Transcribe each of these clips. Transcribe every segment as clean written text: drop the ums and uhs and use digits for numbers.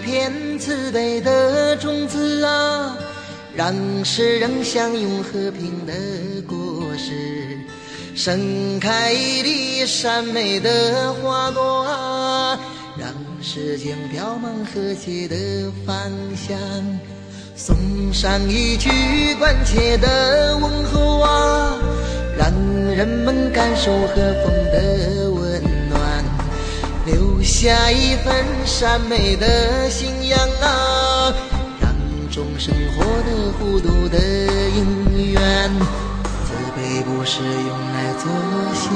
片慈悲的种子啊，让世人享用和平的果实，盛开一粒善美的花朵啊，让世间飘满和谐的芳香。送上一句关切的问候啊，让人们感受和风的温暖，留下一份善美的信仰啊，让众生获得互度的因缘。慈悲不是用来作秀，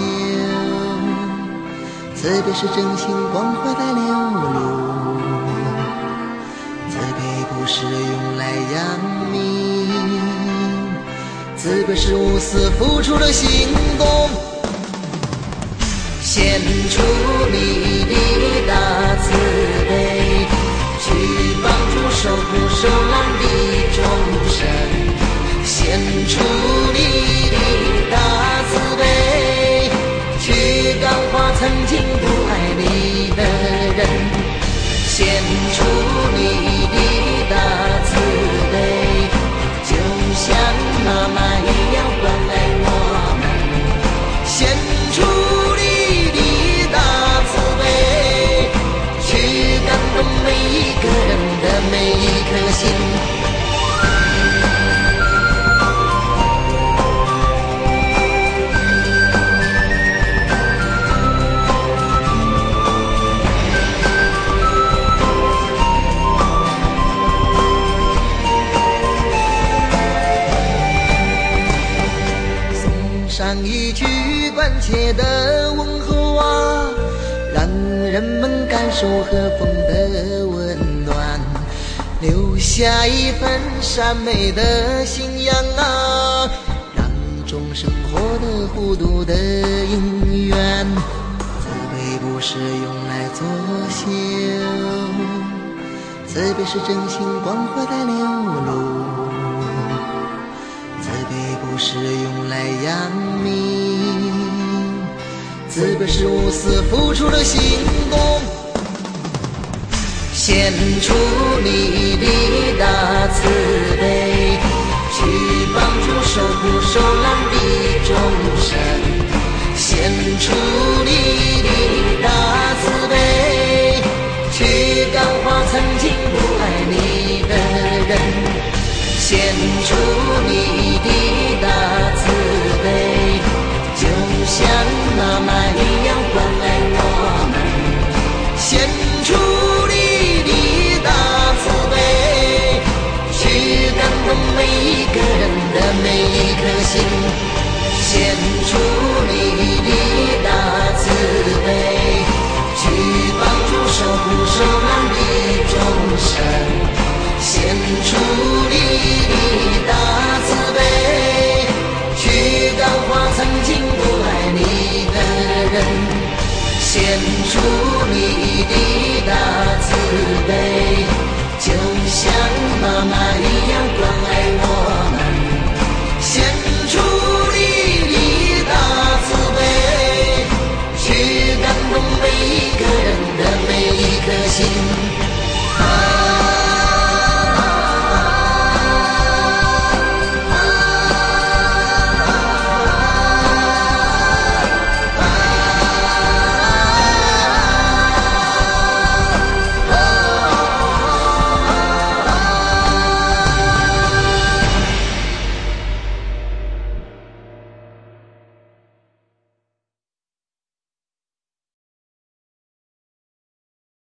慈悲是真心关怀在流露，慈悲不是用来扬名，慈悲是无私付出的行动，献出你的大慈悲，去帮助受苦受难的众生，献出你的大慈悲，去感化曾经不爱你的人，献出你的大慈悲，就像妈妈一样关爱我们，献出你的大慈悲，去感动每一个人的每一颗心。上一句关切的问候啊，让人们感受和风的温暖，留下一份善美的信仰啊，让众生获得互度的因缘。慈悲不是用来作秀，慈悲是真心关怀在流露，慈悲不是用来扬名，慈悲是无私付出的行动，献出你的大慈悲，去帮助受苦受难的众生，献出你的大慈悲，去感化曾经不爱你的人，献出你的大